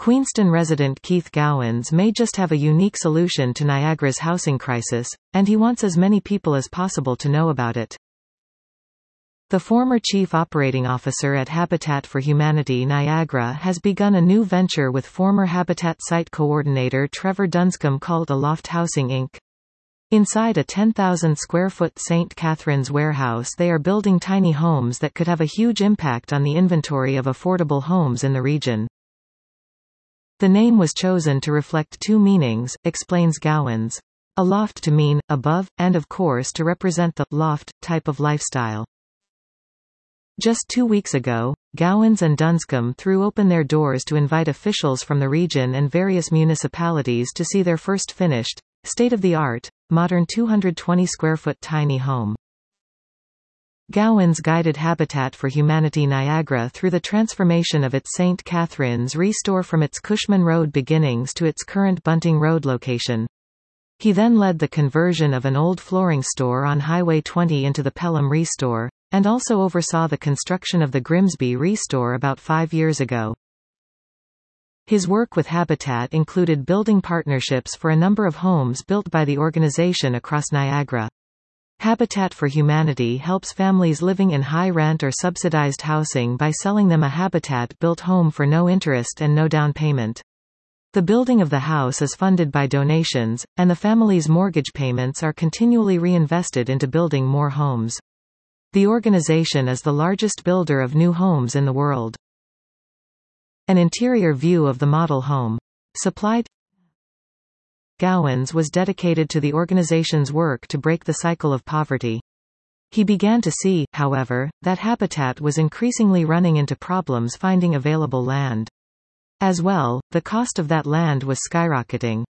Queenston resident Keith Gowans may just have a unique solution to Niagara's housing crisis, and he wants as many people as possible to know about it. The former Chief Operating Officer at Habitat for Humanity Niagara has begun a new venture with former Habitat Site Coordinator Trevor Dunscombe called Aloft Housing Inc. Inside a 10,000-square-foot St. Catharines warehouse they are building tiny homes that could have a huge impact on the inventory of affordable homes in the region. The name was chosen to reflect two meanings, explains Gowans. Aloft to mean above, and of course to represent the loft type of lifestyle. Just 2 weeks ago, Gowans and Dunscombe threw open their doors to invite officials from the region and various municipalities to see their first finished, state-of-the-art, modern 220-square-foot tiny home. Gowans guided Habitat for Humanity Niagara through the transformation of its St. Catharines restore from its Cushman Road beginnings to its current Bunting Road location. He then led the conversion of an old flooring store on Highway 20 into the Pelham Restore, and also oversaw the construction of the Grimsby Restore about 5 years ago. His work with Habitat included building partnerships for a number of homes built by the organization across Niagara. Habitat for Humanity helps families living in high-rent or subsidized housing by selling them a Habitat-built home for no interest and no down payment. The building of the house is funded by donations, and the family's mortgage payments are continually reinvested into building more homes. The organization is the largest builder of new homes in the world. An interior view of the model home. Supplied. Gowans was dedicated to the organization's work to break the cycle of poverty. He began to see, however, that Habitat was increasingly running into problems finding available land. As well, the cost of that land was skyrocketing.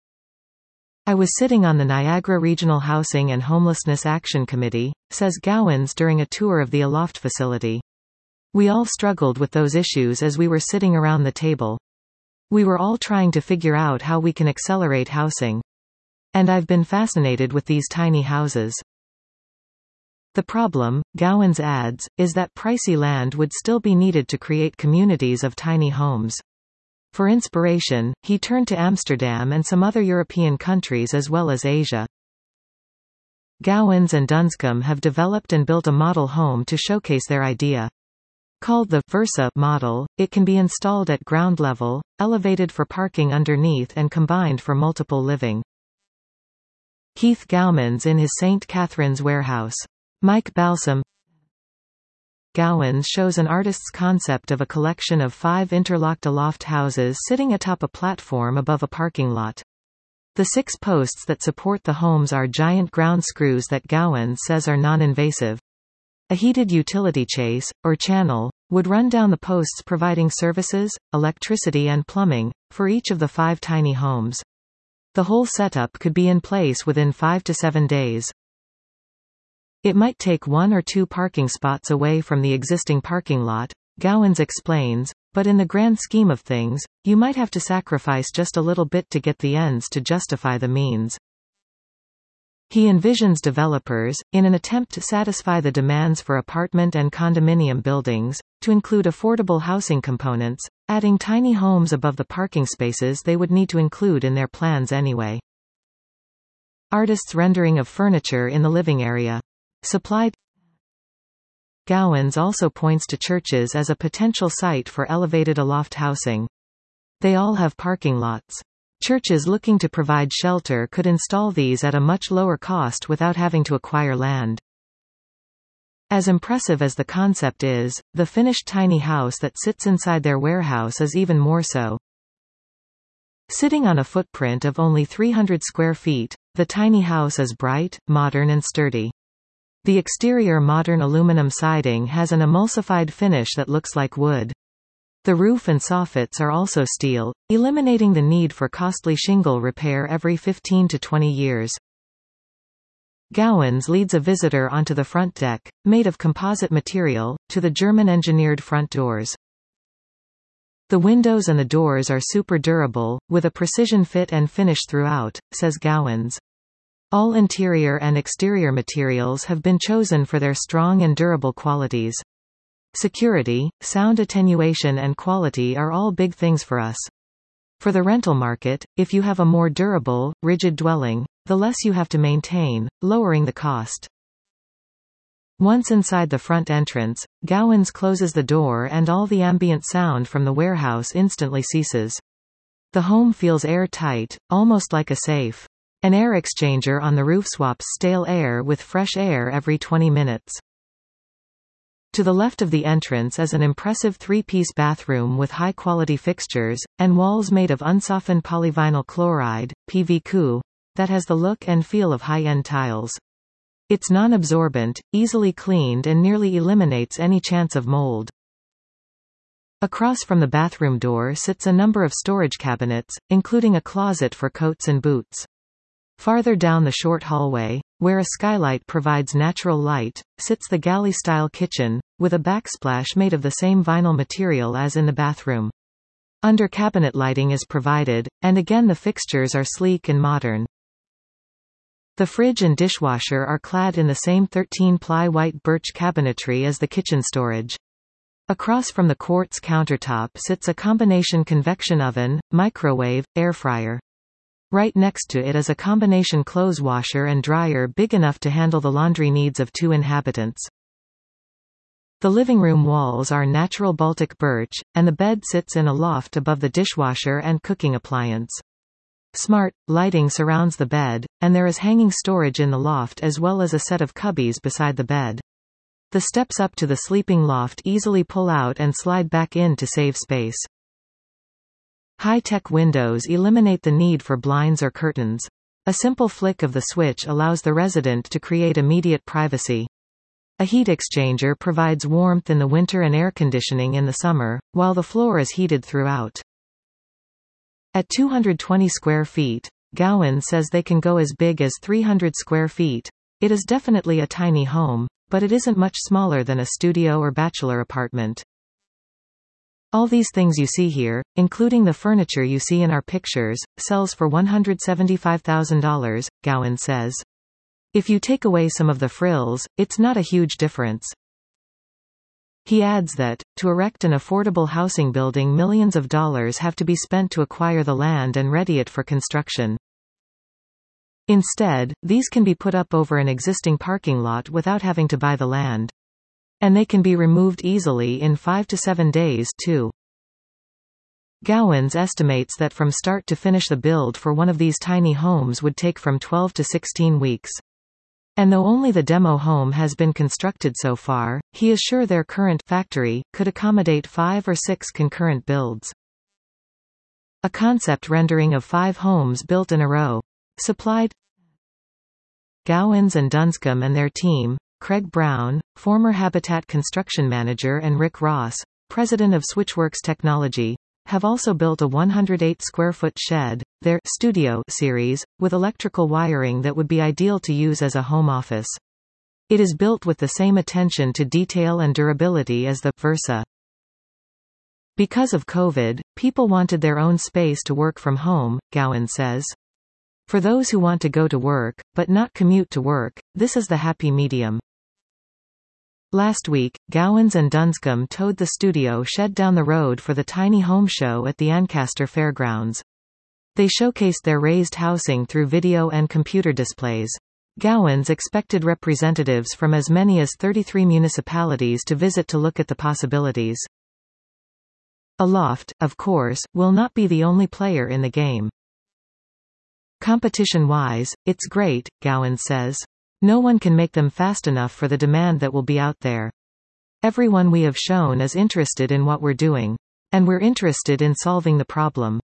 I was sitting on the Niagara Regional Housing and Homelessness Action Committee, says Gowans during a tour of the Aloft facility. We all struggled with those issues as we were sitting around the table. We were all trying to figure out how we can accelerate housing. And I've been fascinated with these tiny houses. The problem, Gowans adds, is that pricey land would still be needed to create communities of tiny homes. For inspiration, he turned to Amsterdam and some other European countries as well as Asia. Gowans and Dunscombe have developed and built a model home to showcase their idea. Called the Versa model, it can be installed at ground level, elevated for parking underneath and combined for multiple living. Keith Gowans in his St. Catharines warehouse. Mike Balsam. Gowans shows an artist's concept of a collection of 5 interlocked aloft houses sitting atop a platform above a parking lot. The 6 posts that support the homes are giant ground screws that Gowans says are non-invasive. A heated utility chase, or channel, would run down the posts providing services, electricity and plumbing, for each of the 5 tiny homes. The whole setup could be in place within 5 to 7 days. It might take 1 or 2 parking spots away from the existing parking lot, Gowans explains, but in the grand scheme of things, you might have to sacrifice just a little bit to get the ends to justify the means. He envisions developers, in an attempt to satisfy the demands for apartment and condominium buildings, to include affordable housing components, adding tiny homes above the parking spaces they would need to include in their plans anyway. Artist's rendering of furniture in the living area. Supplied. Gowans also points to churches as a potential site for elevated aloft housing. They all have parking lots. Churches looking to provide shelter could install these at a much lower cost without having to acquire land. As impressive as the concept is, the finished tiny house that sits inside their warehouse is even more so. Sitting on a footprint of only 300 square feet, the tiny house is bright, modern and sturdy. The exterior modern aluminum siding has an emulsified finish that looks like wood. The roof and soffits are also steel, eliminating the need for costly shingle repair every 15 to 20 years. Gowans leads a visitor onto the front deck, made of composite material, to the German-engineered front doors. The windows and the doors are super durable, with a precision fit and finish throughout, says Gowans. All interior and exterior materials have been chosen for their strong and durable qualities. Security, sound attenuation and quality are all big things for us. For the rental market, if you have a more durable, rigid dwelling, the less you have to maintain, lowering the cost. Once inside the front entrance, Gowans closes the door and all the ambient sound from the warehouse instantly ceases. The home feels airtight, almost like a safe. An air exchanger on the roof swaps stale air with fresh air every 20 minutes. To the left of the entrance is an impressive three-piece bathroom with high-quality fixtures, and walls made of unsoftened polyvinyl chloride, PVC, that has the look and feel of high-end tiles. It's non-absorbent, easily cleaned and nearly eliminates any chance of mold. Across from the bathroom door sits a number of storage cabinets, including a closet for coats and boots. Farther down the short hallway, where a skylight provides natural light, sits the galley-style kitchen, with a backsplash made of the same vinyl material as in the bathroom. Under cabinet lighting is provided, and again the fixtures are sleek and modern. The fridge and dishwasher are clad in the same 13-ply white birch cabinetry as the kitchen storage. Across from the quartz countertop sits a combination convection oven, microwave, air fryer. Right next to it is a combination clothes washer and dryer big enough to handle the laundry needs of 2 inhabitants. The living room walls are natural Baltic birch, and the bed sits in a loft above the dishwasher and cooking appliance. Smart lighting surrounds the bed, and there is hanging storage in the loft as well as a set of cubbies beside the bed. The steps up to the sleeping loft easily pull out and slide back in to save space. High-tech windows eliminate the need for blinds or curtains. A simple flick of the switch allows the resident to create immediate privacy. A heat exchanger provides warmth in the winter and air conditioning in the summer, while the floor is heated throughout. At 220 square feet, Gowans says they can go as big as 300 square feet. It is definitely a tiny home, but it isn't much smaller than a studio or bachelor apartment. All these things you see here, including the furniture you see in our pictures, sells for $175,000, Gowans says. If you take away some of the frills, it's not a huge difference. He adds that, to erect an affordable housing building, millions of dollars have to be spent to acquire the land and ready it for construction. Instead, these can be put up over an existing parking lot without having to buy the land. And they can be removed easily in 5 to 7 days, too. Gowans estimates that from start to finish the build for one of these tiny homes would take from 12 to 16 weeks. And though only the demo home has been constructed so far, he is sure their current factory could accommodate 5 or 6 concurrent builds. A concept rendering of 5 homes built in a row. Supplied Gowans and Dunscombe and their team, Craig Brown, former Habitat construction manager, and Rick Ross, president of Switchworks Technology, have also built a 108-square-foot shed, their Studio series, with electrical wiring that would be ideal to use as a home office. It is built with the same attention to detail and durability as the Versa. Because of COVID, people wanted their own space to work from home, Gowans says. For those who want to go to work, but not commute to work, this is the happy medium. Last week, Gowans and Dunscombe towed the studio shed down the road for the Tiny Home Show at the Ancaster Fairgrounds. They showcased their raised housing through video and computer displays. Gowans expected representatives from as many as 33 municipalities to visit to look at the possibilities. Aloft, of course, will not be the only player in the game. Competition-wise, it's great, Gowans says. No one can make them fast enough for the demand that will be out there. Everyone we have shown is interested in what we're doing. And we're interested in solving the problem.